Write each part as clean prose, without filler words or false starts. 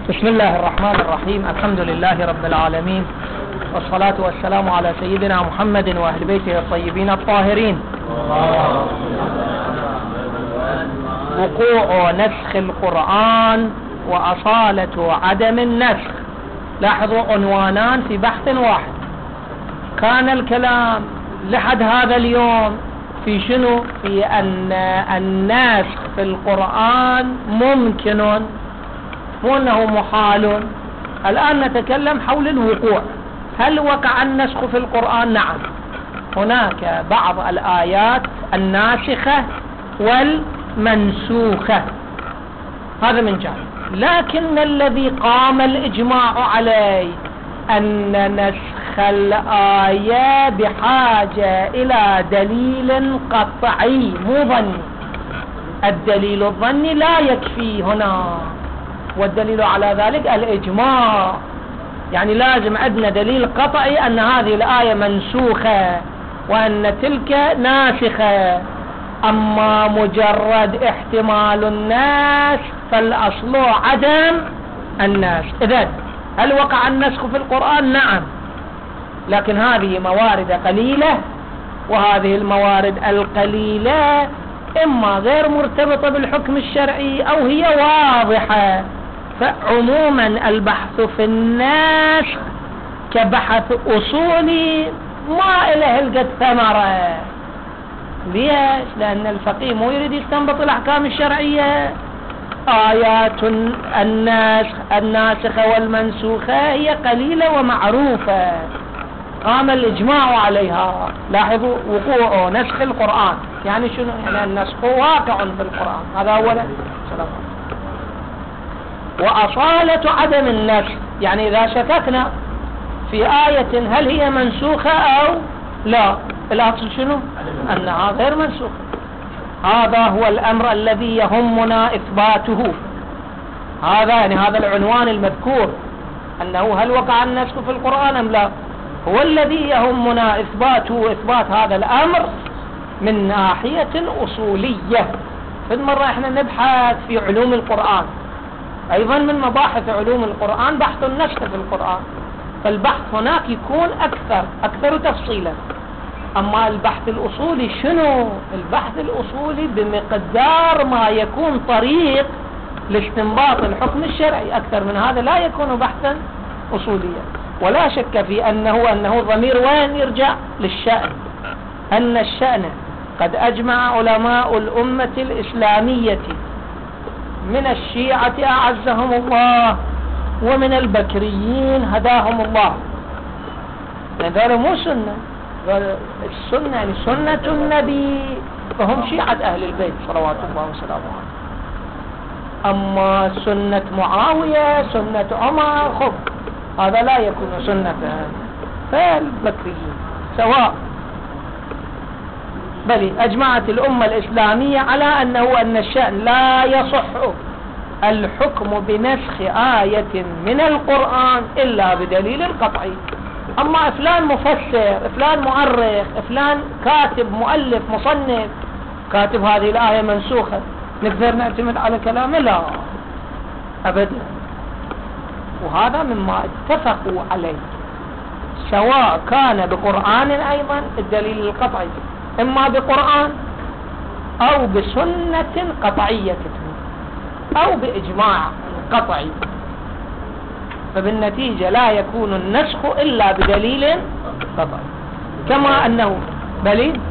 بسم الله الرحمن الرحيم. الحمد لله رب العالمين، والصلاة والسلام على سيدنا محمد وأهل بيته الطيبين الطاهرين. وقوع نسخ القرآن وأصالة عدم النسخ. لاحظوا عنوانان في بحث واحد. كان الكلام لحد هذا اليوم في شنو؟ في أن النسخ في القرآن ممكن، مو أنه محال. الآن نتكلم حول الوقوع. هل وقع النسخ في القرآن؟ نعم، هناك بعض الآيات الناسخة والمنسوخة، هذا من جانب. لكن الذي قام الإجماع عليه أن نسخ الآية بحاجة إلى دليل قطعي مو ظني. الدليل الظني لا يكفي هنا، والدليل على ذلك الإجماع. يعني لازم عندنا دليل قطعي أن هذه الآية منسوخة وأن تلك ناسخة. أما مجرد احتمال النسخ فالأصل عدم النسخ. إذن هل وقع النسخ في القرآن؟ نعم، لكن هذه موارد قليلة، وهذه الموارد القليلة إما غير مرتبطة بالحكم الشرعي أو هي واضحة. فعموما البحث في النسخ كبحث أصولي ما إله القد ثمرة. ليش؟ لأن الفقيه مو يريد يستنبط الأحكام الشرعية. آيات الناسخة والمنسوخة هي قليلة ومعروفة، قام الإجماع عليها. لاحظوا وقوع نسخ القرآن يعني شنو؟ يعني النسخ واقع في القرآن، هذا أولا. وأصالة عدم النسخ يعني إذا شككنا في آية هل هي منسوخة أو لا، الأصل شنو؟ أنها غير منسوخة. هذا هو الأمر الذي يهمنا إثباته. هذا يعني هذا العنوان المذكور، أنه هل وقع النسخ في القرآن أم لا، هو الذي يهمنا إثباته. إثبات هذا الأمر من ناحية أصولية. في المرة إحنا نبحث في علوم القرآن، أيضا من مباحث علوم القرآن بحث النسخ في القرآن، فالبحث هناك يكون أكثر تفصيلا. أما البحث الأصولي شنو؟ البحث الأصولي بمقدار ما يكون طريق لاستنباط الحكم الشرعي، أكثر من هذا لا يكون بحثا أصوليا. ولا شك في أنه ضمير وين يرجع؟ للشأن. أن الشأن قد أجمع علماء الأمة الإسلامية من الشيعة أعزهم الله ومن البكريين هداهم الله، هذا مو سنة. السنة يعني سنة النبي، فهم شيعة أهل البيت صلوات الله وسلامه عليه. أما سنة معاوية سنة عمر خب هذا لا يكون سنة فالبكريين سواء. بل أجمعت الأمة الإسلامية على أن الشأن لا يصح الحكم بنسخ آية من القرآن إلا بدليل قطعي. أما فلان مفسر، فلان مؤرخ، فلان كاتب مؤلف مصنف كاتب هذه الآية منسوخة، نقدر نعتمد على كلامه؟ لا أبدا. وهذا مما اتفقوا عليه، سواء كان بقرآن أيضا الدليل القطعي، إما بقرآن أو بسنة قطعية أو بإجماع قطعي. فبالنتيجة لا يكون النسخ إلا بدليل قطعي. كما أنه بل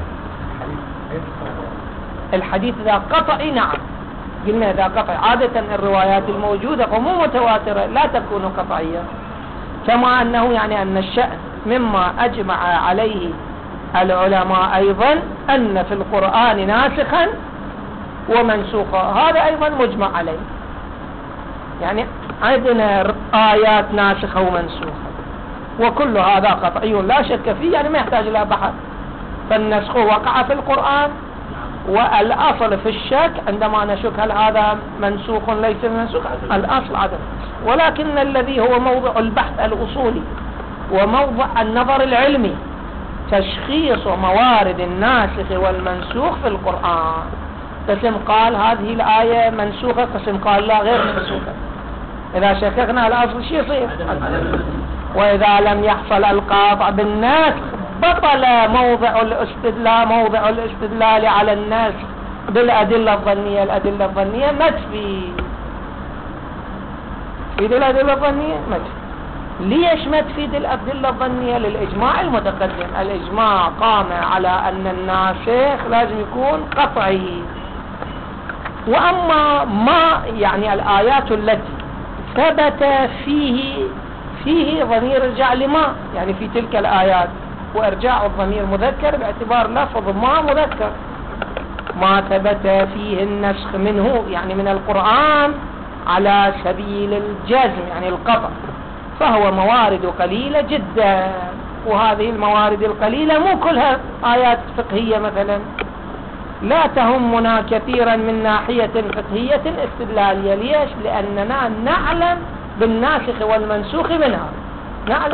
الحديث ذا قطعي، نعم قلنا ذا قطعي. عادة الروايات الموجودة ومو متواترة لا تكون قطعية. كما أنه يعني أن الشأن مما أجمع عليه العلماء أيضا أن في القرآن ناسخا ومنسوخا، هذا أيضا مجمع عليه. يعني عندنا آيات ناسخة ومنسوخة، وكل هذا قطعي لا شك فيه، يعني ما يحتاج إلى بحث. فالنسخ وقع في القرآن، والأصل في الشك عندما نشك هل هذا منسوخ ليس منسوخ، الأصل عدم. ولكن الذي هو موضع البحث الأصولي وموضع النظر العلمي تشخيص موارد الناسخ والمنسوخ في القرآن. قسم قال هذه الآية منسوخة، قسم قال لا غير منسوخة. إذا شككنا الأصل شو يصير؟ وإذا لم يحصل القاطع بالنسخ بطل موضع الاستدلال على النسخ بالأدلة الظنية. الأدلة الظنية ما تفيد. تفيد الأدلة الظنية؟ ما تفيد. ليش ما تفيد الأدلة الظنية؟ للإجماع المتقدم. الإجماع قام على أن الناسخ لازم يكون قطعي. وأما ما يعني الآيات التي ثبت فيه ضمير رجع لما، يعني في تلك الآيات، وإرجاع الضمير مذكر باعتبار لفظ ما مذكر، ما ثبت فيه النسخ منه يعني من القرآن على سبيل الجزم يعني القطع، فهو موارد قليلة جدا. وهذه الموارد القليلة مو كلها آيات فقهية مثلا، لا تهمنا كثيرا من ناحية فقهية استدلالية. ليش؟ لأننا نعلم بالناسخ والمنسوخ منها، نعلم.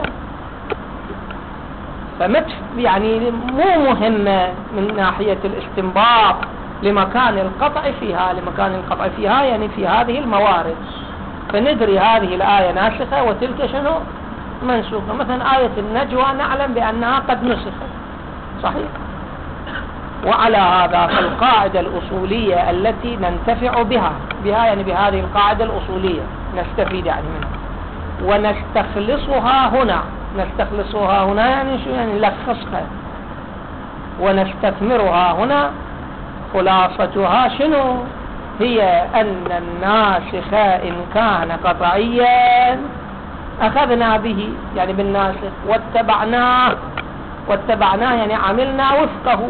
يعني مو مهمة من ناحية الاستنباط لمكان القطع فيها. لمكان القطع فيها يعني في هذه الموارد، فندري هذه الآية ناسخة وتلك شنو؟ منسوخة. مثلا آية النجوى نعلم بأنها قد نسخت، صحيح. وعلى هذا فالقاعدة الأصولية التي ننتفع بها يعني بهذه القاعدة الأصولية نستفيد يعني منها ونستخلصها هنا. نستخلصها هنا يعني شو؟ يعني نلخصها ونستثمرها هنا. خلاصتها شنو؟ هي أن الناسخ إن كان قطعيا أخذنا به يعني بالناسخ واتبعناه يعني عملنا وفقه.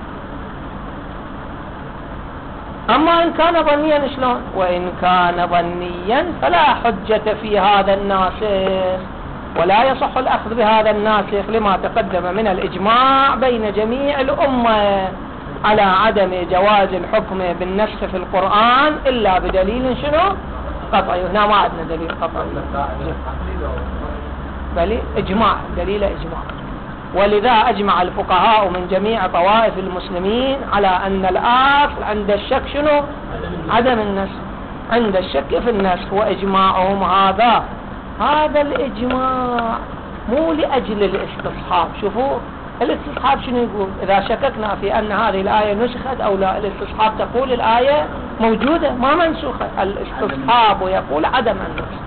أما إن كان ظنيا شلون؟ وإن كان ظنيا فلا حجة في هذا الناسخ، ولا يصح الأخذ بهذا الناسخ لما تقدم من الإجماع بين جميع الأمة على عدم جواز الحكم بالنسخ في القرآن إلا بدليل شنو؟ قطعي. هنا ما عندنا دليل قطعي، بل إجماع، دليل إجماع. ولذا أجمع الفقهاء من جميع طوائف المسلمين على أن الأصل عند الشك شنو؟ عدم النسخ، عند الشك في النسخ. وإجماعهم هذا الإجماع مو لأجل الاستصحاب. شوفوا الاستصحاب شنو يقول؟ إذا شككنا في أن هذه الآية نسخت أو لا، الاستصحاب تقول الآية موجودة ما منسوخة، الاستصحاب يقول عدم النسخ.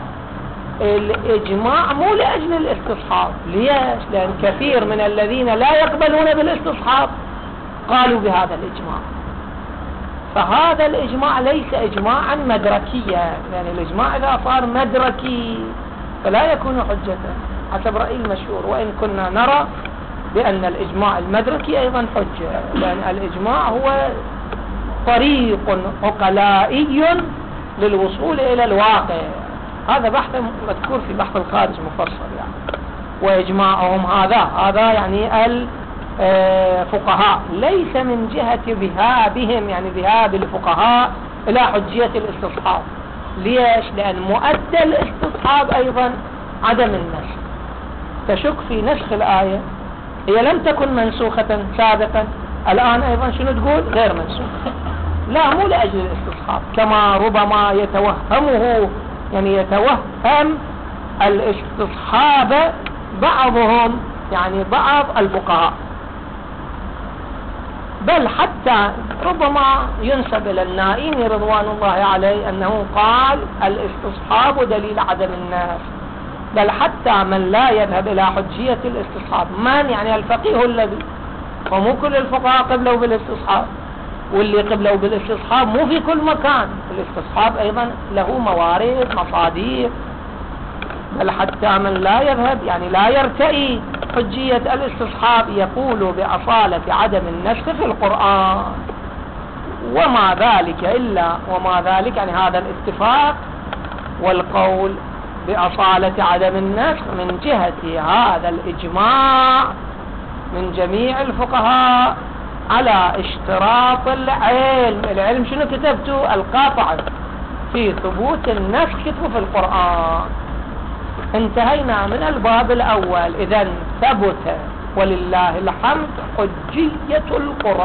الإجماع مو لأجل الاستصحاب. ليش؟ لأن كثير من الذين لا يقبلون بالاستصحاب قالوا بهذا الإجماع. فهذا الإجماع ليس إجماعا مدركيا، يعني الإجماع إذا صار مدركي فلا يكون حجة حسب رأي المشهور، وإن كنا نرى بأن الإجماع المدركي أيضا حجة، لأن الإجماع هو طريق عقلائي للوصول إلى الواقع. هذا بحث مذكور في بحث الخارج مفصل يعني. وإجماعهم هذا يعني الفقهاء ليس من جهة ذهابهم يعني ذهاب الفقهاء إلى حجية الاستصحاب. ليش؟ لأن مؤدى الاستصحاب أيضا عدم النسخ. تشك في نسخ الآية، هي لم تكن منسوخة سابقا، الآن أيضا شنو تقول؟ غير منسوخة. لا، مو لأجل الاستصحاب، كما ربما يتوهم الاستصحاب بعضهم يعني بعض الفقهاء، بل حتى ربما ينسب إلى النائين رضوان الله عليه أنه قال الاستصحاب دليل عدم النسخ. بل حتى من لا يذهب إلى حجية الاستصحاب، من يعني الفقيه الذي، ومو كل الفقهاء قبلوا بالاستصحاب، واللي قبلوا بالاستصحاب مو في كل مكان. الاستصحاب أيضا له موارد مصادر. بل حتى من لا يذهب يعني لا يرتئي حجية الاستصحاب يقول بأصالة عدم النسخ في القرآن. وما ذلك يعني هذا الاتفاق والقول بأصالة عدم النسخ من جهة هذا الإجماع من جميع الفقهاء على اشتراط العلم شنو كتبتوا؟ القاطع في ثبوت النسخ كتبوا في القرآن. انتهينا من الباب الأول. إذن ثبت ولله الحمد حجية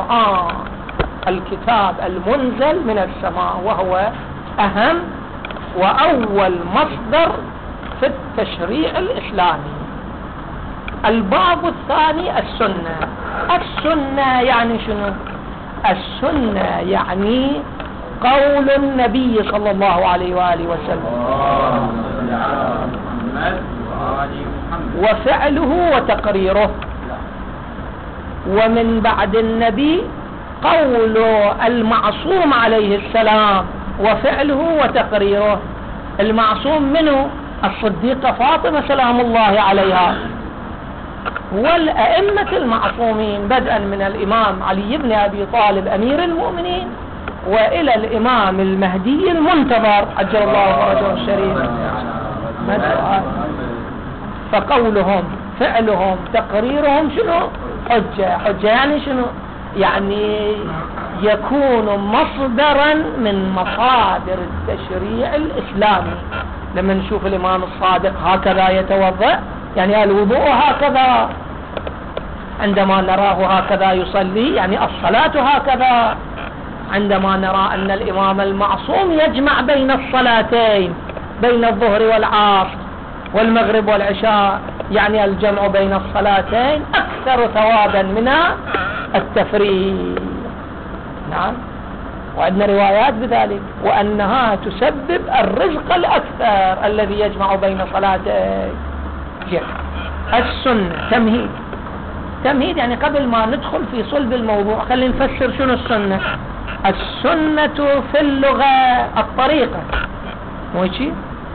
القرآن، الكتاب المنزل من السماء، وهو أهم وأول مصدر في التشريع الإسلامي. الباب الثاني السنة. السنة يعني شنو؟ السنة يعني قول النبي صلى الله عليه وآله وسلم وفعله وتقريره، ومن بعد النبي قول المعصوم عليه السلام وفعله وتقريره. المعصوم منه الصديقة فاطمة سلام الله عليها، والأئمة المعصومين بدءا من الإمام علي بن أبي طالب أمير المؤمنين وإلى الإمام المهدي المنتظر عجل الله فرجه الشريف. فقولهم فعلهم تقريرهم شنو؟ حجة. حجة يعني شنو؟ يعني يكون مصدرا من مصادر التشريع الإسلامي. لما نشوف الإمام الصادق هكذا يتوضأ، يعني الوضوء هكذا، عندما نراه هكذا يصلي يعني الصلاة هكذا، عندما نرى أن الإمام المعصوم يجمع بين الصلاتين، بين الظهر والعصر والمغرب والعشاء، يعني الجمع بين الصلاتين أكثر ثوابا من التفريق. نعم، وعندنا روايات بذلك، وأنها تسبب الرزق الأكثر الذي يجمع بين صلاتين. السنة تمهيد يعني قبل ما ندخل في صلب الموضوع خلينا نفسر شنو السنة. السنة في اللغة الطريقة، موشي،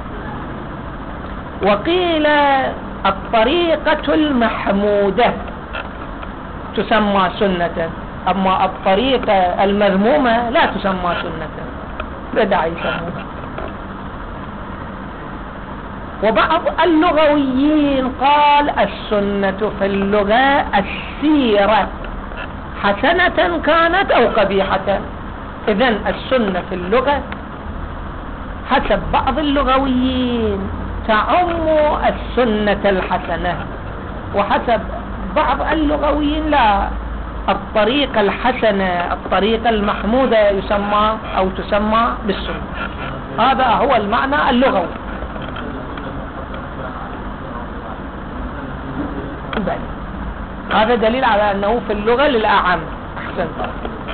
وقيل الطريقة المحمودة تسمى سنة، أما الطريقة المذمومة لا تسمى سنة، بدع يسمونها. وبعض اللغويين قال السنة في اللغة السيرة، حسنة كانت أو قبيحة. إذن السنة في اللغة حسب بعض اللغويين تعم السنة الحسنة، وحسب بعض اللغويين لا، الطريقة الحسنة الطريقة المحمودة يسمى أو تسمى بالسنة. هذا هو المعنى اللغوي. هذا دليل على أنه في اللغة للأعم. أحسنت.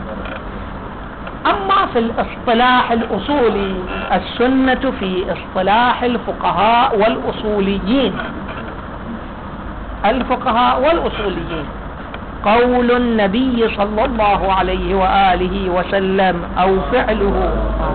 أما في الاصطلاح الأصولي، السنة في اصطلاح الفقهاء والأصوليين، الفقهاء والأصوليين قول النبي صلى الله عليه وآله وسلم أو فعله.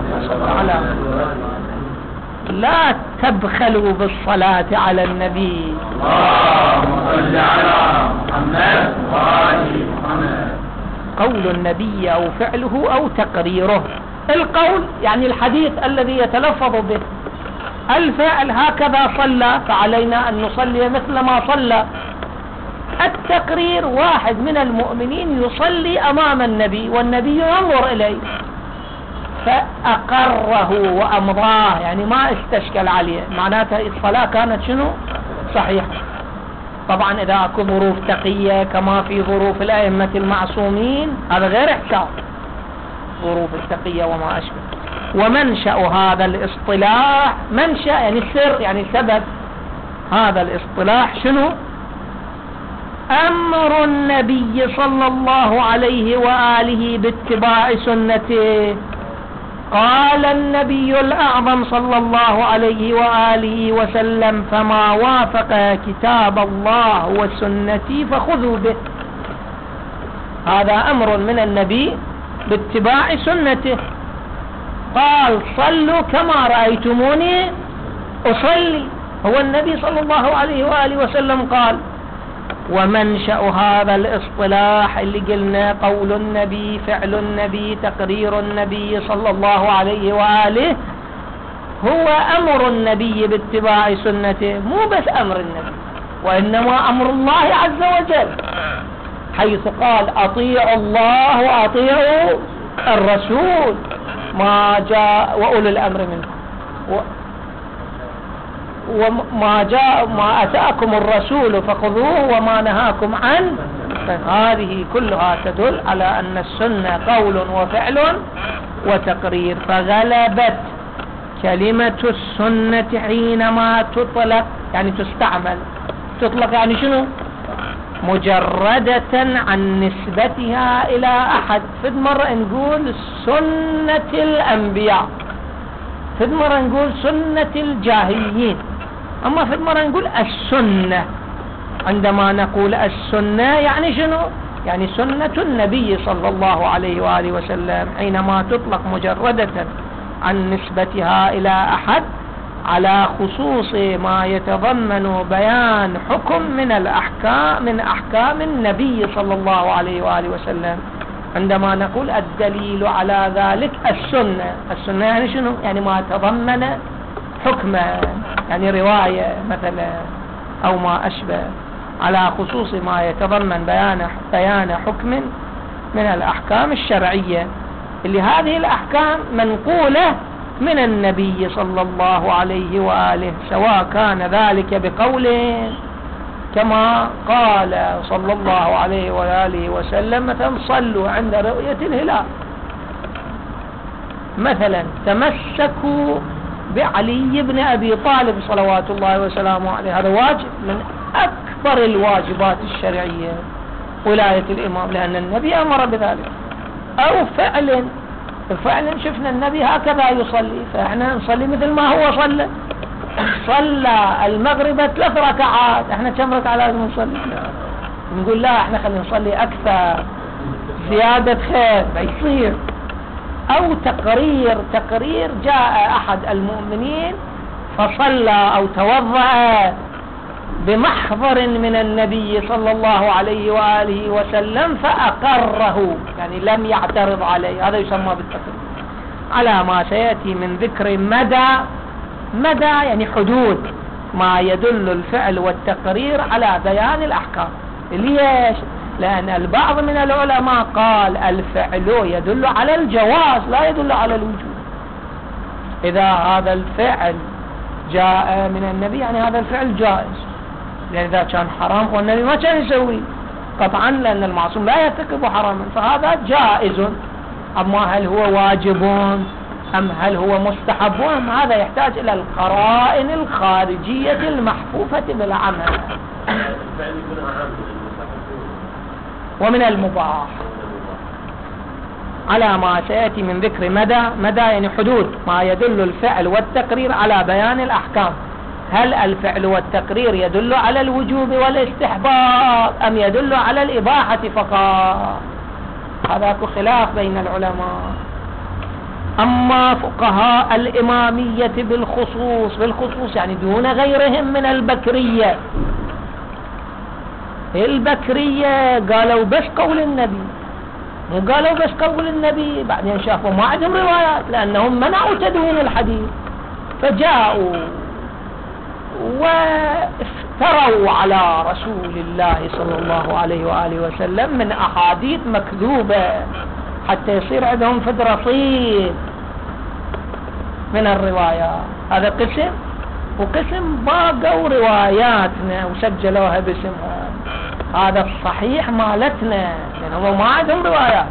لا تبخلوا بالصلاة على النبي. اللهم صل على محمد وآل محمد. قول النبي أو فعله أو تقريره. القول يعني الحديث الذي يتلفظ به، الفعل هكذا صلى فعلينا أن نصلي مثل ما صلى. التقرير واحد من المؤمنين يصلي أمام النبي والنبي ينظر إليه فأقره وأمضاه، يعني ما استشكل عليه، معناتها الصلاة كانت شنو؟ صحيحة. طبعا إذا أكو ظروف تقية كما في ظروف الأئمة المعصومين هذا غير حساب، ظروف التقية وما أشبه. ومنشأ هذا الاصطلاح، منشأ يعني سر يعني سبب هذا الاصطلاح شنو؟ أمر النبي صلى الله عليه وآله باتباع سنته. قال النبي الأعظم صلى الله عليه وآله وسلم فما وافق كتاب الله وسنتي فخذوا به. هذا أمر من النبي باتباع سنته. قال صلوا كما رأيتموني أصلي، هو النبي صلى الله عليه وآله وسلم قال. ومنشأ هذا الاصطلاح اللي قلنا قول النبي فعل النبي تقرير النبي صلى الله عليه وآله هو أمر النبي باتباع سنته، مو بس أمر النبي وإنما أمر الله عز وجل، حيث قال أطيعوا الله وأطيعوا الرسول ما جاء وأولي الأمر منكم ما أتاكم الرسول فخذوه وما نهاكم عنه. هذه كلها تدل على أن السنة قول وفعل وتقرير. فغلبت كلمة السنة حينما تطلق يعني تستعمل، تطلق يعني شنو؟ مجردة عن نسبتها إلى أحد. فد مرة نقول سنة الأنبياء، فد مرة نقول سنة الجاهليين، أما فد مرة نقول السنة. عندما نقول السنة يعني شنو؟ يعني سنة النبي صلى الله عليه وآله وسلم حينما تطلق مجردة عن نسبتها إلى أحد على خصوص ما يتضمن بيان حكم من الأحكام، من أحكام النبي صلى الله عليه وآله وسلم. عندما نقول الدليل على ذلك السنة، السنة يعني شنو؟ يعني ما تضمن حكما، يعني رواية مثلا أو ما أشبه، على خصوص ما يتضمن بيان حكم من الأحكام الشرعية، اللي هذه الأحكام منقولة من النبي صلى الله عليه وآله، سواء كان ذلك بقوله كما قال صلى الله عليه وآله وسلم مثلا صلوا عند رؤية الهلال، مثلا تمسكوا بعلي بن أبي طالب صلوات الله وسلامه عليه، هذا واجب من أكبر الواجبات الشرعية ولاية الإمام، لأن النبي أمر بذلك. أو فعلا شفنا النبي هكذا يصلي، فإحنا نصلي مثل ما هو صلى. صلى المغرب 3 ركعات، احنا كم ركعة لازم نصلي؟ نقول لا احنا خلينا نصلي أكثر، زيادة خير بيصير. أو تقرير جاء أحد المؤمنين فصلى أو توضأ بمحضر من النبي صلى الله عليه وآله وسلم فأقره، يعني لم يعترض عليه، هذا يسمى بالتقرير. على ما سيأتي من ذكر مدى يعني حدود ما يدل الفعل والتقرير على بيان الأحكام. ليش؟ لأن البعض من العلماء قال الفعل يدل على الجواز لا يدل على الوجوب. إذا هذا الفعل جاء من النبي يعني هذا الفعل جائز، لأن إذا كان حرام والنبي ما كان يسوي قطعا، لأن المعصوم لا يرتكب حراما، فهذا جائز. أما هل هو واجب أم هل هو مستحب، هذا يحتاج إلى القرائن الخارجية المحفوفة بالعمل. ومن المباح على ما سيأتي من ذكر مدى يعني حدود ما يدل الفعل والتقرير على بيان الأحكام. هل الفعل والتقرير يدل على الوجوب والاستحباب أم يدل على الإباحة فقط؟ هذا خلاف بين العلماء. أما فقهاء الإمامية بالخصوص يعني دون غيرهم من البكرية قالوا بس قول النبي، مو قالوا بس قول النبي بعدين شافوا ما عندهم روايات، لأنهم منعوا تدوين الحديث، فجاءوا وافتروا على رسول الله صلى الله عليه وآله وسلم من أحاديث مكذوبة حتى يصير عندهم فد رصيد من الروايات. هذا قسم، وقسم باقوا رواياتنا وسجلوها باسمها. هذا الصحيح مالتنا لأنهم ما عندهم روايات،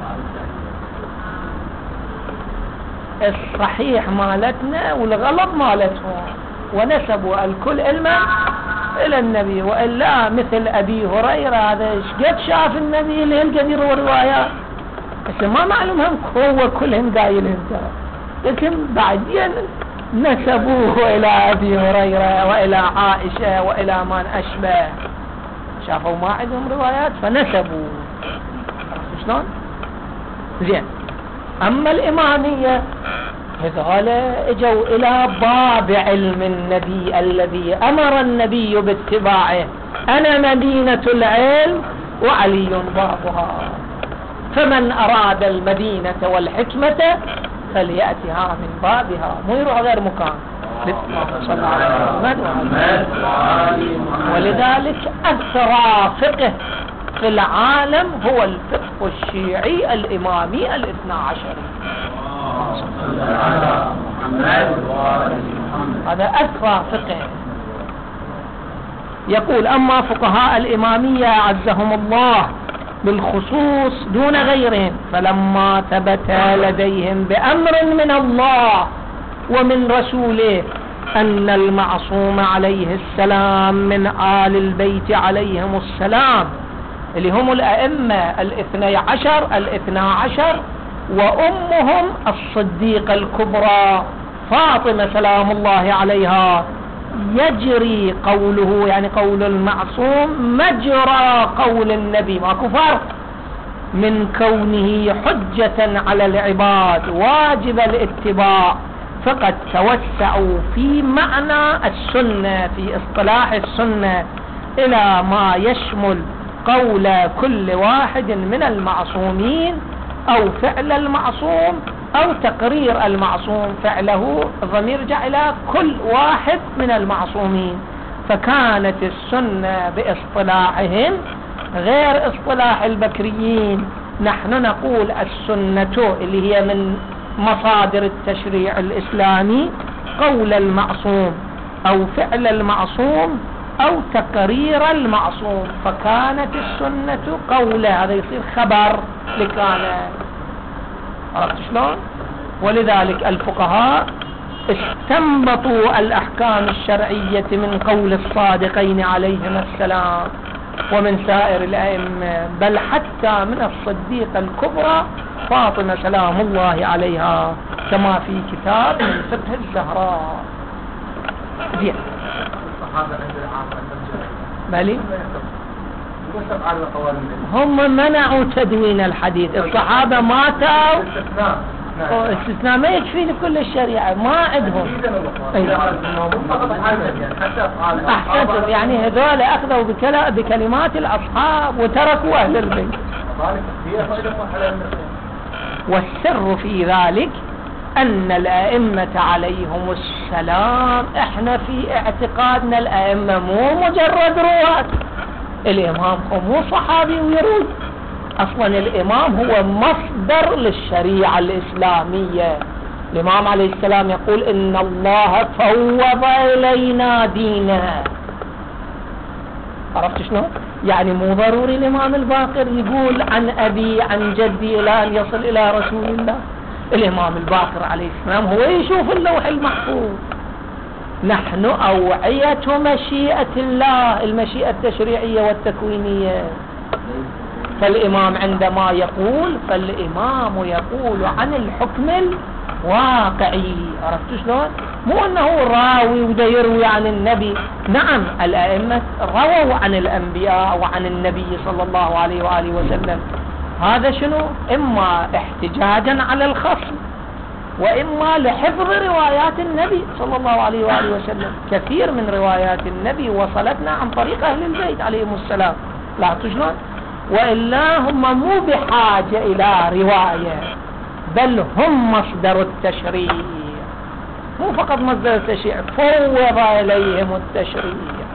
الصحيح مالتنا والغلط مالتهم، ونسبوا الكل علما إلى النبي. وإلا مثل أبي هريرة هذا قد شاف النبي اللي قد يروى روايات، بس ما معلوم هم هو كلهم قايلين ترى، لكن بعدين نسبوه إلى أبي هريرة وإلى عائشة وإلى من أشبه، شافوا ما عندهم روايات فنسبوا. شلون؟ زين. أما الإمامية هذول اجوا إلى باب علم النبي الذي أمر النبي باتباعه، أنا مدينة العلم وعلي بابها، فمن أراد المدينة والحكمة فليأتها من بابها، مو يروح غير مكان. صلى الله عليه وسلم. ولذلك أسرى فقه في العالم هو الفقه الشيعي الإمامي 12. هذا أسرى فقه. يقول أما فقهاء الإمامية عزهم الله بالخصوص دون غيرهم، فلما ثبت لديهم بأمر من الله ومن رسوله أن المعصوم عليه السلام من آل البيت عليهم السلام اللي هم الأئمة الاثنى عشر وأمهم الصديقة الكبرى فاطمة سلام الله عليها، يجري قوله يعني قول المعصوم مجرى قول النبي، ماكو فرق من كونه حجة على العباد واجب الاتباع. فقد توسعوا في معنى السنة في اصطلاح السنة إلى ما يشمل قول كل واحد من المعصومين أو فعل المعصوم أو تقرير المعصوم فعله، الضمير يرجع إلى كل واحد من المعصومين. فكانت السنة باصطلاحهم غير اصطلاح البكريين. نحن نقول السنة اللي هي من مصادر التشريع الإسلامي قول المعصوم أو فعل المعصوم أو تقرير المعصوم، فكانت السنة قوله، هذا يصير خبر لكان. عرفت شلون؟ ولذلك الفقهاء استنبطوا الأحكام الشرعية من قول الصادقين عليهم السلام ومن سائر الأئمة، بل حتى من الصديقة الكبرى فاطمة سلام الله عليها، كما في كتاب من فقه الزهراء. زين. بلي هم منعوا تدوين الحديث، الصحابة ماتوا، استثناء ما يكفي لكل الشريعة، ما عندهم. أحسنتم، يعني هذول أخذوا بكلمات الأصحاب وتركوا أهل البيت. والسر في ذلك أن الأئمة عليهم السلام، احنا في اعتقادنا الأئمة مو مجرد رواة، الإمام مو صحابي ويروي، أصلا الإمام هو مصدر للشريعة الإسلامية. الإمام عليه السلام يقول إن الله فوض إلينا ديننا. عرفت شنو؟ يعني مو ضروري الإمام الباقر يقول عن أبي عن جدي إلى أن يصل إلى رسول الله. الإمام الباقر عليه السلام هو يشوف اللوح المحفوظ. نحن أوعية مشيئة الله، المشيئة التشريعية والتكوينية. فالإمام عندما يقول، فالإمام يقول عن الحكم الواقعي. عرفت شلون؟ مو أنه راوي وده يروي عن النبي. نعم الأئمة رووا عن الأنبياء وعن النبي صلى الله عليه وآله وسلم، هذا شنو؟ إما احتجاجا على الخصم وإما لحفظ روايات النبي صلى الله عليه وآله وسلم. كثير من روايات النبي وصلتنا عن طريق أهل البيت عليهم السلام. لا شلون؟ وإلا هم مو بحاجة إلى رواية، بل هم مصدر التشريع، مو فقط مصدر التشريع، فوض إليهم التشريع،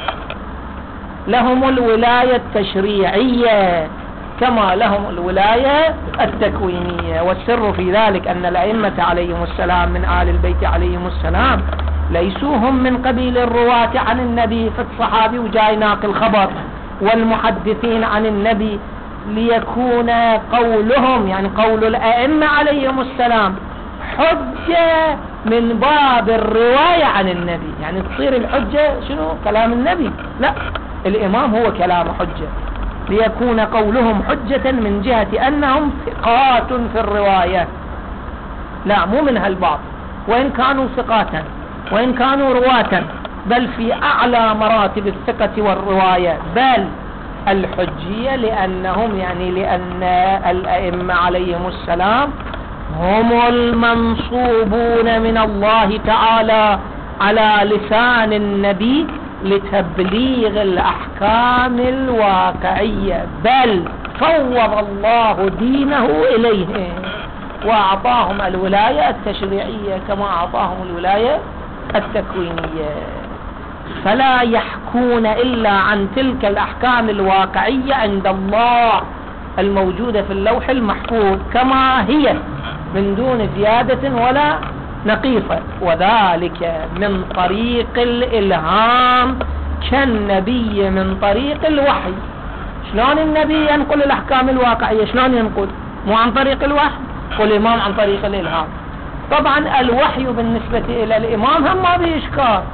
لهم الولاية التشريعية كما لهم الولاية التكوينية. والسر في ذلك أن الأئمة عليهم السلام من آل البيت عليهم السلام ليسوا هم من قبيل الرواة عن النبي في الصحابي وجاي ناقل خبر والمحدثين عن النبي، ليكون قولهم يعني قول الأئمة عليهم السلام حجة من باب الرواية عن النبي، يعني تصير الحجة شنو؟ كلام النبي. لا، الإمام هو كلام حجة، ليكون قولهم حجة من جهة أنهم ثقات في الرواية. لا، مو من هالباب، وإن كانوا ثقاتا وإن كانوا رواة، بل في أعلى مراتب الثقة والرواية، بل الحجية، لأنهم يعني لأن الأئمة عليهم السلام هم المنصوبون من الله تعالى على لسان النبي لتبليغ الأحكام الواقعية، بل فوض الله دينه إليهم وأعطاهم الولاية التشريعية كما أعطاهم الولاية التكوينية. فلا يحكون إلا عن تلك الأحكام الواقعية عند الله الموجودة في اللوح المحفوظ كما هي من دون زيادة ولا نقيصة، وذلك من طريق الإلهام كالنبي من طريق الوحي. شلون النبي ينقل الأحكام الواقعية؟ شلون ينقل؟ مو عن طريق الوحي، والإمام عن طريق الإلهام. طبعا الوحي بالنسبة إلى الإمام هم ما به إشكال.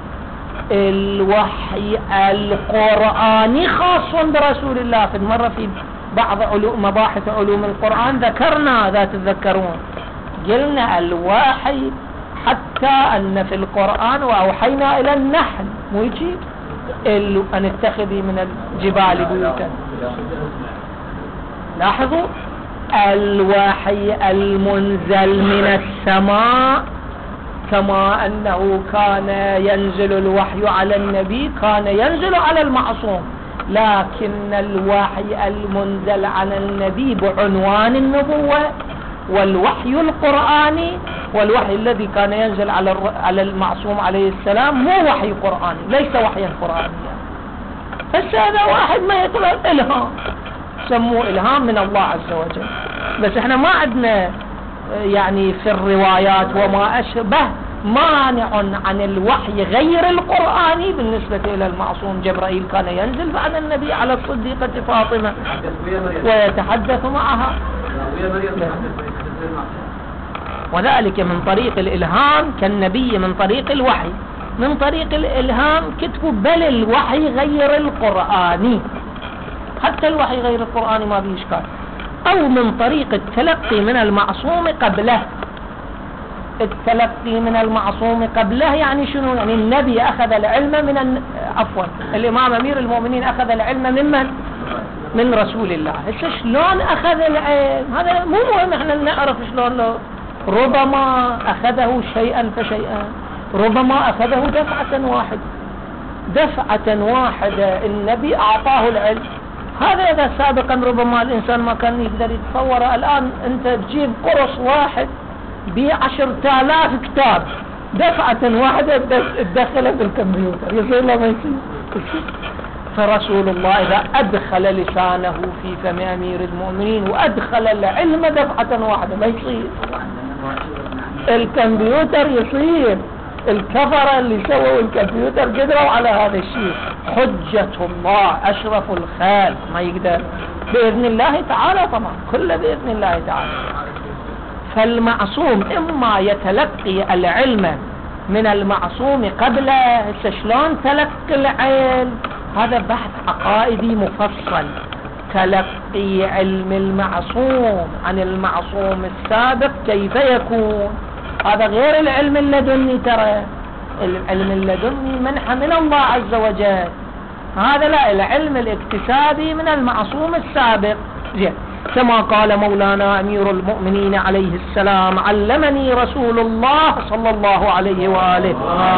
الوحي القرآني خاص برسول الله. في مرة في بعض مباحث علوم القرآن ذكرنا ذات تذكرون، قلنا الوحي حتى أن في القرآن وأوحينا إلى النحل مو يجي أن اتخذي من الجبال بيوتا. لاحظوا الوحي المنزل من السماء كما أنه كان ينزل الوحي على النبي كان ينزل على المعصوم، لكن الوحي المنزل على النبي بعنوان النبوة والوحي القرآني والوحي الذي كان ينزل على المعصوم عليه السلام مو وحي قرآني، ليس وحيا قرآنيا. هذا واحد ما يطلع إلهام، سموه إلهام من الله عز وجل. بس احنا ما عندنا يعني في الروايات وما أشبه مانع عن الوحي غير القرآني بالنسبة إلى المعصوم. جبرائيل كان ينزل بعد النبي على الصديقة فاطمة ويتحدث معها، وذلك من طريق الإلهام كالنبي من طريق الوحي. من طريق الإلهام كتبوا بل الوحي غير القرآني، حتى الوحي غير القرآني ما به إشكال. أو من طريق التلقي من المعصوم قبله. التلقي من المعصوم قبله يعني شنو؟ يعني النبي أخذ العلم من الإمام أمير المؤمنين أخذ العلم من رسول الله. هسه شلون أخذ العلم؟ هذا مو مهم احنا نعرف شلون. ربما أخذه شيئا فشيئا، ربما أخذه دفعة واحدة النبي أعطاه العلم. هذا إذا سابقا ربما الإنسان ما كان يقدر يتصوره. الآن أنت تجيب قرص واحد ب10,000 كتاب دفعة واحدة تدخله في الكمبيوتر، يصير له ما يصير. فرسول الله إذا أدخل لسانه في فم أمير المؤمنين وأدخل العلم دفعة واحدة ما يصير. الكمبيوتر يصير. الكفرة اللي سووا الكمبيوتر قدروا على هذا الشيء. حجة الله أشرف الخالق ما يقدر بإذن الله تعالى، طبعا كله بإذن الله تعالى. فالمعصوم إما يتلقي العلم من المعصوم قبله. شلون تلقي العلم؟ هذا بحث عقائدي مفصل. تلقي علم المعصوم عن المعصوم السابق كيف يكون؟ هذا غير العلم اللدني. ترى العلم اللدني منحة من الله عز وجل، هذا لا، العلم الاكتسابي من المعصوم السابق. كما قال مولانا أمير المؤمنين عليه السلام: علمني رسول الله صلى الله عليه وآله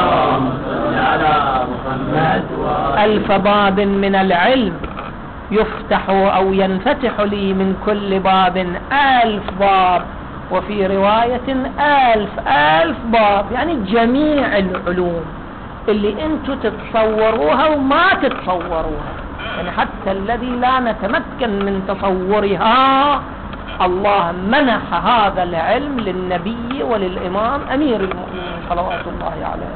1000 باب من العلم يفتح أو ينفتح لي من كل باب 1000 باب، وفي رواية 1000 باب، يعني جميع العلوم اللي انتوا تتصوروها وما تتصوروها، يعني حتى الذي لا نتمكن من تصورها الله منح هذا العلم للنبي وللإمام أمير المؤمنين صلوات الله عليه.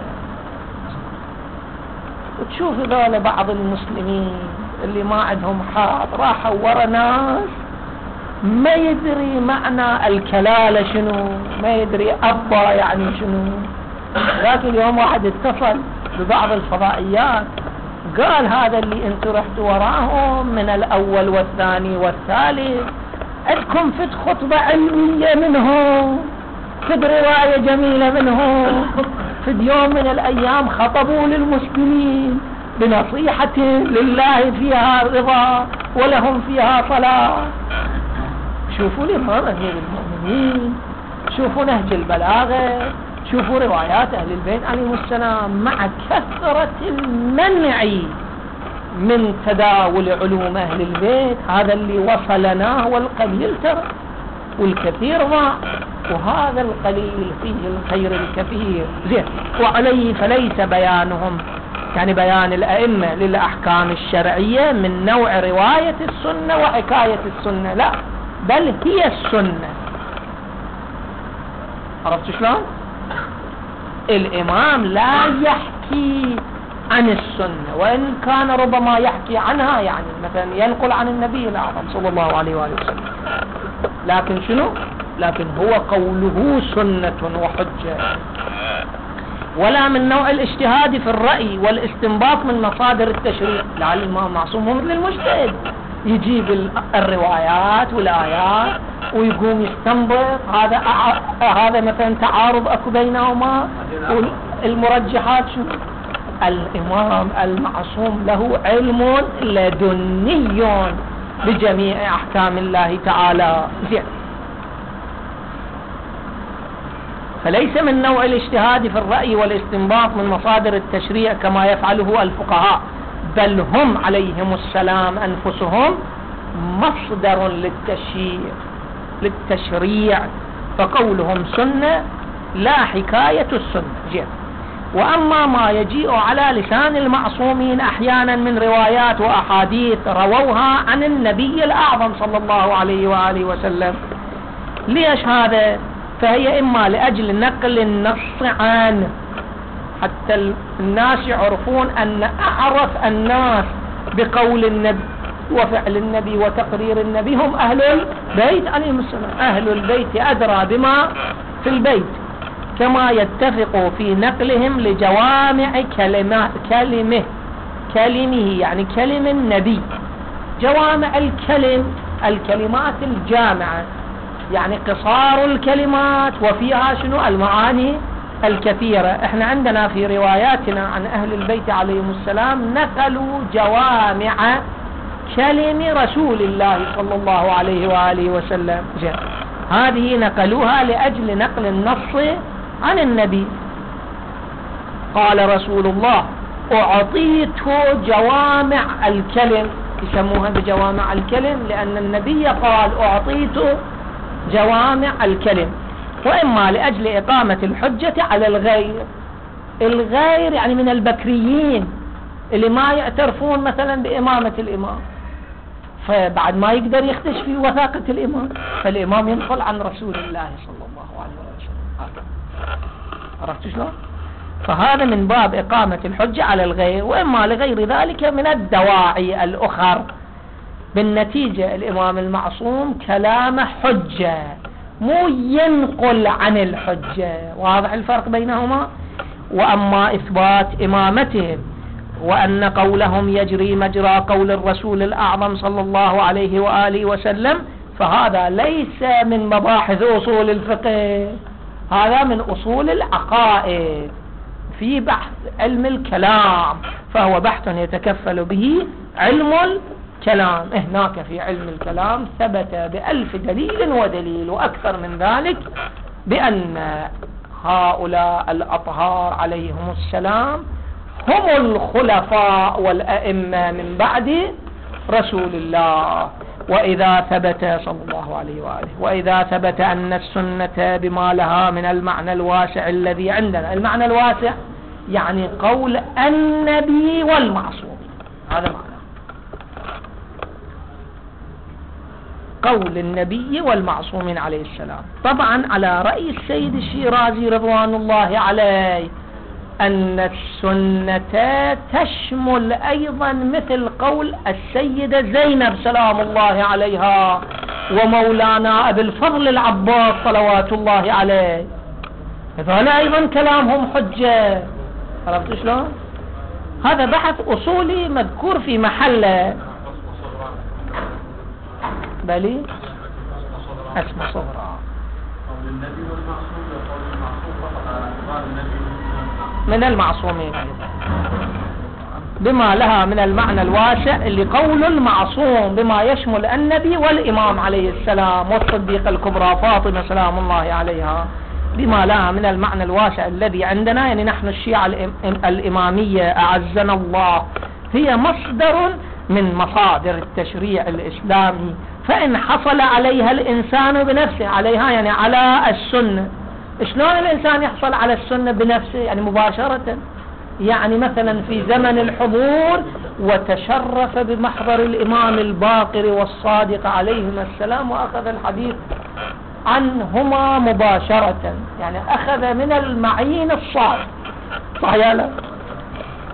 وتشوف ذولا بعض المسلمين اللي ما عندهم حاط راحوا ورا ناس ما يدري معنى الكلالة شنو، ما يدري أبا يعني شنو. لكن يوم واحد اتصل ببعض الفضائيات قال: هذا اللي انتوا رحتوا وراهم من الأول والثاني والثالث عندكم فد خطبة علمية منهم، فد رواية جميلة منهم، فد يوم من الأيام خطبوا للمسلمين بنصيحة لله فيها رضا ولهم فيها صلاة. شوفوا الإمام أمير المؤمنين، شوفوا نهج البلاغة، شوفوا روايات أهل البيت عليهم السلام، مع كثرة المنع من تداول علوم أهل البيت. هذا اللي وصلناه والقليل ترى والكثير ضاع، وهذا القليل فيه الخير الكثير. زين، وعليه فليس بيانهم يعني بيان الأئمة للأحكام الشرعية من نوع رواية السنة وحكاية السنة، لا، بل هي السنة. عرفت شلون؟ الإمام لا يحكي عن السنة، وإن كان ربما يحكي عنها، يعني مثلا ينقل عن النبي الأعظم صلى الله عليه وآله وسلم، لكن شنو؟ لكن هو قوله سنة وحجة. ولا من نوع الاجتهاد في الرأي والاستنباط من مصادر التشريع. لعل الإمام معصوم هو مثل المجتهد، يجيب الروايات والآيات ويقوم يستنبط هذا مثلا تعارض أكو بينهما والمرجحات. شو الإمام المعصوم له علم لدني بجميع أحكام الله تعالى. فليس من نوع الاجتهاد في الرأي والاستنباط من مصادر التشريع كما يفعله الفقهاء، بل هم عليهم السلام أنفسهم مصدر للتشريع، فقولهم سنة لا حكاية السنة. وأما ما يجيء على لسان المعصومين أحيانا من روايات وأحاديث رووها عن النبي الأعظم صلى الله عليه وآله وسلم، ليش هذا؟ فهي إما لأجل نقل النص عنه حتى الناس يعرفون أن أعرف الناس بقول النبي وفعل النبي وتقرير النبي هم أهل البيت عليهم السلام. أهل البيت أدرى بما في البيت، كما يتفق في نقلهم لجوامع كلمه يعني كلم النبي. جوامع الكلمات الجامعة يعني قصار الكلمات وفيها شنو المعاني الكثيرة. احنا عندنا في رواياتنا عن أهل البيت عليهم السلام نقلوا جوامع كلم رسول الله صلى الله عليه وآله وسلم. هذه نقلوها لأجل نقل النص عن النبي. قال رسول الله أعطيت جوامع الكلم، يسموها بجوامع الكلم لأن النبي قال أعطيت جوامع الكلم. وإما لأجل إقامة الحجة على الغير يعني من البكريين اللي ما يعترفون مثلا بإمامة الإمام، فبعد ما يقدر يختش في وثاقة الإمام، فالإمام ينقل عن رسول الله صلى الله عليه وسلم. عرفت شلون؟ فهذا من باب إقامة الحجة على الغير. وإما لغير ذلك من الدواعي الأخر. بالنتيجة الإمام المعصوم كلام حجة مو ينقل عن الحجة. واضح الفرق بينهما؟ وأما إثبات إمامتهم وأن قولهم يجري مجرى قول الرسول الأعظم صلى الله عليه وآله وسلم فهذا ليس من مباحث أصول الفقه، هذا من أصول العقائد في بحث علم الكلام، فهو بحث يتكفل به علم الكلام. هناك في علم الكلام ثبت ب1000 دليل ودليل وأكثر من ذلك بأن هؤلاء الأطهار عليهم السلام هم الخلفاء والأئمة من بعد رسول الله. وإذا ثبت صلى الله عليه وآله وإذا ثبت أن السنة بما لها من المعنى الواسع الذي عندنا. المعنى الواسع يعني قول النبي والمعصوم، هذا معنى قول النبي والمعصومين عليه السلام. طبعا على رأي السيد الشيرازي رضوان الله عليه أن السنة تشمل أيضا مثل قول السيدة زينب سلام الله عليها ومولانا أبي الفضل العباس صلوات الله عليه، هذا أيضا كلامهم حجة. عرفت شلون؟ هذا بحث أصولي مذكور في محله. بلي اسم صغرى من المعصومين بما لها من المعنى الواسع اللي قول المعصوم بما يشمل النبي والإمام عليه السلام والصديقة الكبرى فاطمة سلام الله عليها، بما لها من المعنى الواسع الذي عندنا. يعني نحن الشيعة الإمامية أعزنا الله هي مصدر من مصادر التشريع الإسلامي، فإن حصل عليها الإنسان بنفسه عليها يعني على السنة. شلون الإنسان يحصل على السنة بنفسه؟ يعني مباشرة، يعني مثلا في زمن الحضور وتشرف بمحضر الإمام الباقر والصادق عليهما السلام وأخذ الحديث عنهما مباشرة، يعني أخذ من المعين الصادق. صحيح لا؟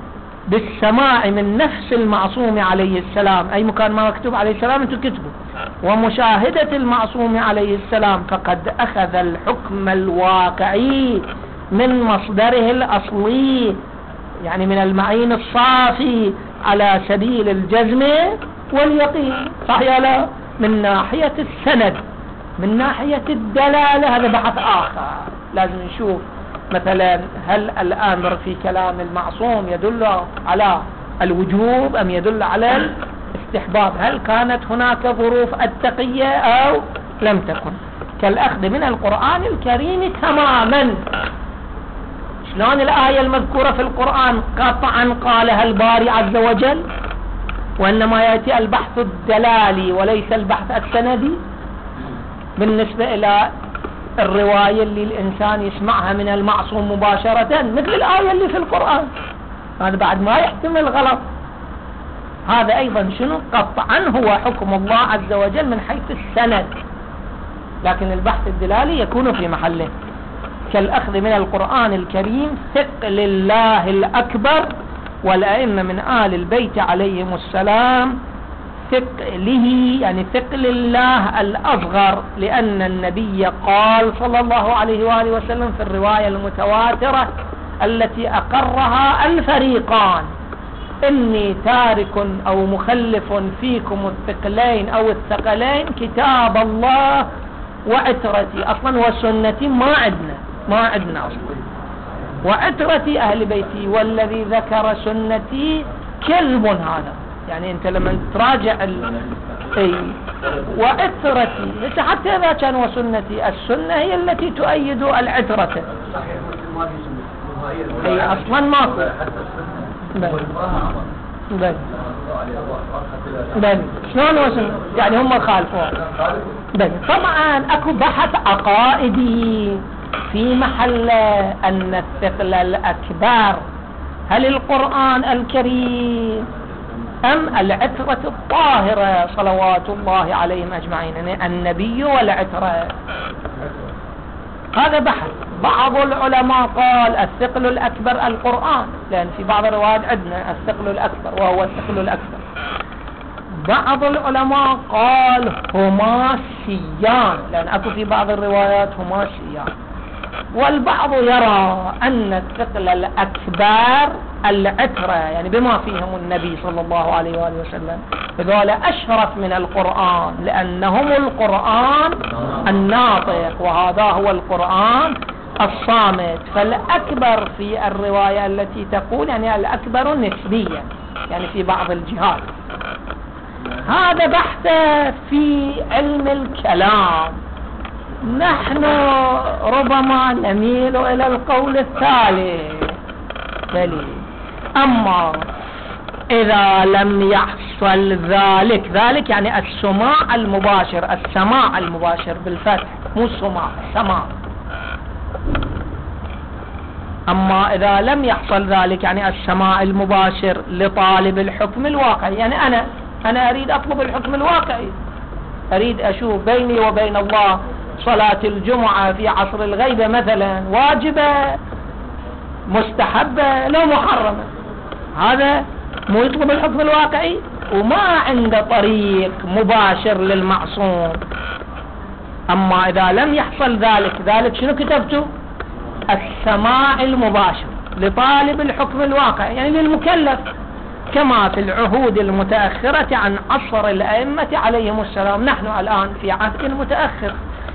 بالسماع من نفس المعصوم عليه السلام، أي مكان ما مكتوب عليه السلام أنتم كتبوا، ومشاهدة المعصوم عليه السلام، فقد أخذ الحكم الواقعي من مصدره الأصلي، يعني من المعين الصافي على سبيل الجزم واليقين. صحيح لا؟ من ناحية السند، من ناحية الدلالة هذا بحث آخر، لازم نشوف مثلا هل الأمر في كلام المعصوم يدل على الوجوب أم يدل على الاستحباب، هل كانت هناك ظروف التقية أو لم تكن، كالأخذ من القرآن الكريم تماما. شلون الآية المذكورة في القرآن قطعا قالها الباري عز وجل، وإنما يأتي البحث الدلالي وليس البحث السندي بالنسبة إلى الرواية اللي الإنسان يسمعها من المعصوم مباشرة، مثل الآية اللي في القرآن، هذا بعد ما يحتمل غلط. هذا أيضا شنو؟ قطعا هو حكم الله عز وجل من حيث السند، لكن البحث الدلالي يكون في محله، كالأخذ من القرآن الكريم ثقل الله الأكبر والأئمة من آل البيت عليهم السلام ثقله، يعني ثقل الله الأصغر، لأن النبي قال صلى الله عليه وآله وسلم في الرواية المتواترة التي أقرها الفريقان: إني تارك أو مخلف فيكم الثقلين أو الثقلين كتاب الله وعترتي. أصلا وسنتي ما عندنا أصلا، وعترتي أهل بيتي، والذي ذكر سنتي كلب. هذا يعني أنت لما تراجع وعترتي، حتى إذا كان وسنتي، السنة هي التي تؤيد العترة، هي أصلا ماكو. بل شلون وسنة؟ يعني هم خالفوها. طبعا أكو بحث عقائدي في محل أن الثقل الأكبر هل القرآن الكريم أم العترة الطاهرة صلوات الله عليهم أجمعين، يعني النبي والعترة. هذا بحث. بعض العلماء قال الثقل الأكبر القرآن، لأن في بعض الروايات عندنا الثقل الأكبر وهو الثقل الأكبر. بعض العلماء قال هما سيان، لأن أكو في بعض الروايات هما سيان. والبعض يرى أن الثقل الأكبر العترة، يعني بما فيهم النبي صلى الله عليه وآله وسلم، هذول أشرف من القرآن، لأنهم القرآن الناطق وهذا هو القرآن الصامت. فالأكبر في الرواية التي تقول يعني الأكبر نسبيا، يعني في بعض الجهات. هذا بحث في علم الكلام. نحن ربما نميل إلى القول الثالث، أما إذا لم يحصل ذلك يعني السماع المباشر بالفتح، مو السماع. أما إذا لم يحصل ذلك يعني السماع المباشر لطالب الحكم الواقعي، يعني أنا أريد أطلب الحكم الواقعي، أريد أشوف بيني وبين الله صلاة الجمعة في عصر الغيبة مثلا واجبة مستحبة لو محرمة، هذا مو يطلب الحكم الواقعي وما عنده طريق مباشر للمعصوم. أما إذا لم يحصل ذلك شنو كتبته؟ السماع المباشر لطالب الحكم الواقعي، يعني للمكلف، كما في العهود المتأخرة عن عصر الأئمة عليهم السلام. نحن الآن في عهد متأخر،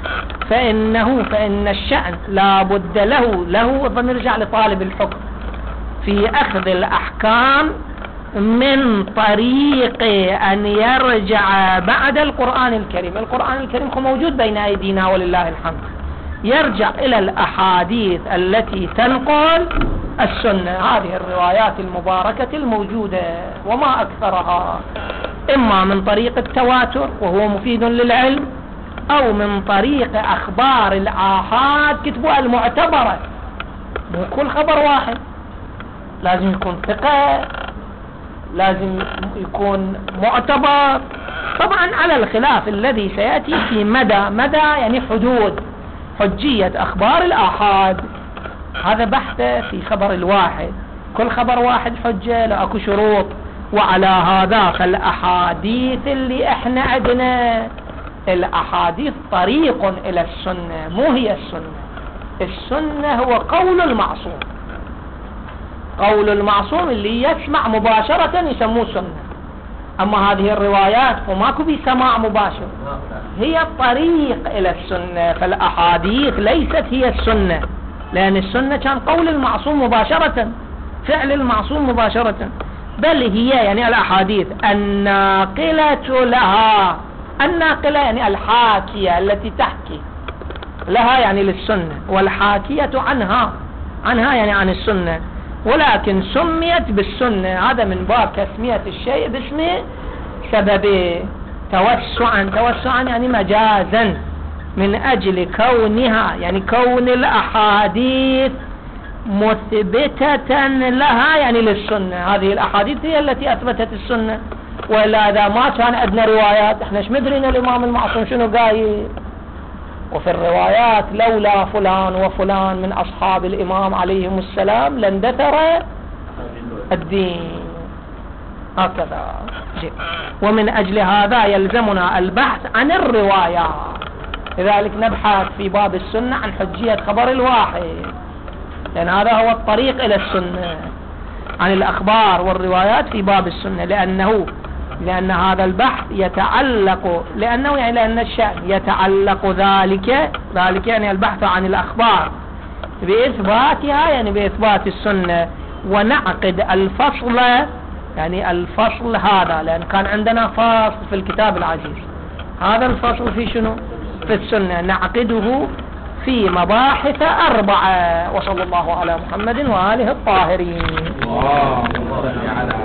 فإن الشأن لا بد له فنرجع لطالب الحكم في أخذ الأحكام من طريق أن يرجع بعد القرآن الكريم. القرآن الكريم هو موجود بين أيدينا ولله الحمد، يرجع إلى الأحاديث التي تنقل السنة، هذه الروايات المباركة الموجودة وما أكثرها، إما من طريق التواتر وهو مفيد للعلم، أو من طريق أخبار الآحاد كتبوا المعتبرة. مو كل خبر واحد لازم يكون ثقة، لازم يكون معتبر، طبعا على الخلاف الذي سيأتي في مدى يعني حدود حجية أخبار الآحاد. هذا بحث في خبر الواحد. كل خبر واحد حجة، لا اكو شروط. وعلى هذا فالأحاديث اللي احنا عندنا الأحاديث طريق إلى السنة، مو هي السنة. السنة هو قول المعصوم، قول المعصوم اللي يسمع مباشرة يسموه سنة. أما هذه الروايات وماكو بسماع مباشر، هي الطريق إلى السنة. فالأحاديث ليست هي السنة، لأن السنة كان قول المعصوم مباشرة، فعل المعصوم مباشرة، بل هي يعني الأحاديث الناقلة لها. الناقلة يعني الحاكية، التي تحكي لها يعني للسنة، والحاكية عنها يعني عن السنة. ولكن سميت بالسنة، هذا من باب تسمية الشيء باسم سببه توسعا يعني مجازا، من أجل كونها يعني كون الأحاديث مثبتة لها يعني للسنة. هذه الأحاديث هي التي أثبتت السنة، وإلا إذا ما كان عندنا روايات احنا ايش مدرين الإمام المعصوم شنو قايل. وفي الروايات لولا فلان وفلان من أصحاب الإمام عليهم السلام لاندثر الدين، هكذا. ومن أجل هذا يلزمنا البحث عن الروايات، لذلك نبحث في باب السنة عن حجية خبر الواحد، لأن هذا هو الطريق إلى السنة، عن الأخبار والروايات في باب السنة. لأن هذا البحث يتعلق، لأن الشأن يتعلق ذلك يعني البحث عن الأخبار بإثباتها يعني بإثبات السنة. ونعقد الفصل يعني الفصل هذا، لأن كان عندنا فصل في الكتاب العزيز، هذا الفصل في شنو؟ في السنة، نعقده في مباحث 4. وصلى الله على محمد وآله الطاهرين.